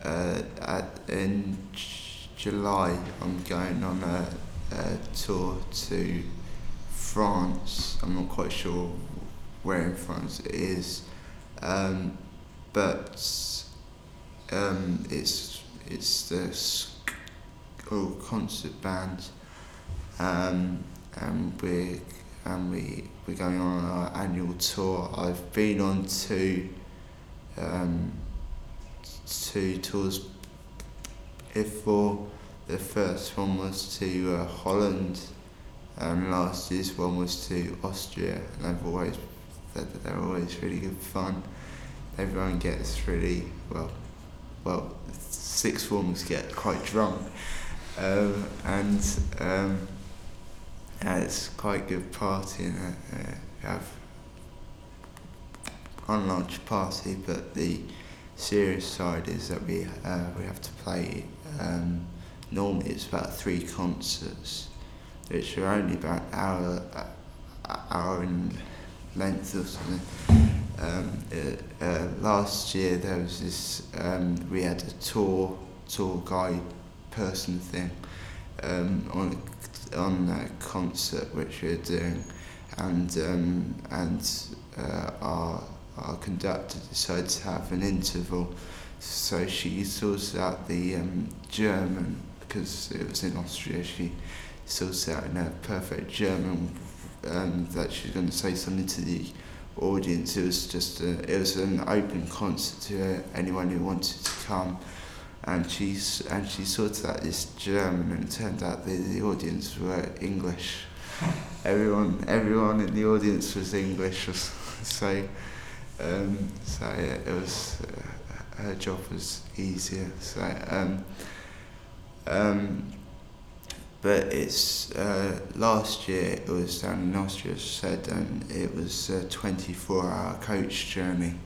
in July, I'm going on a tour to France. I'm not quite sure where in France it is, um, but it's the school concert band, um, and we're going on our annual tour. I've been on um, two tours before. The first one was to Holland, and last year's one was to Austria, and I've always said that they're always really good fun. Everyone gets really well. Sixth formers get quite drunk, and yeah, it's quite good partying. We have one large party, but the serious side is that we have to play. Normally, it's about 3 concerts, which are only about hour in length or something. Last year there was this. We had a tour guide person thing on a concert which we were doing, and our conductor decided to have an interval, so she sorts out the German, because it was in Austria. She sorts out in a perfect German that she's going to say something to the audience. It was an open concert to anyone who wanted to come, and she sorted out this German, and it turned out the audience were English. Everyone in the audience was English, so yeah, it was her job was easier. But it's last year it was down in Austria, as I said, and it was a 24-hour coach journey.